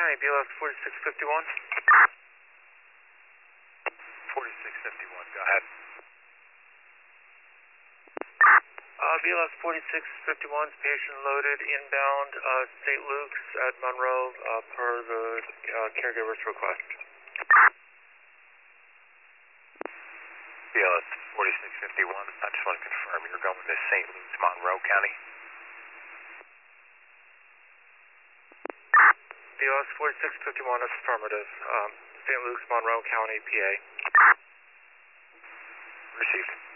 County, BLS 4651. 4651, go ahead. BLS 4651's patient loaded inbound St. Luke's at Monroe per the caregiver's request. BLS 4651, I just want to confirm you're going to St. Luke's, Monroe County? BLS 4651 is affirmative. St. Luke's, Monroe County, PA. Received.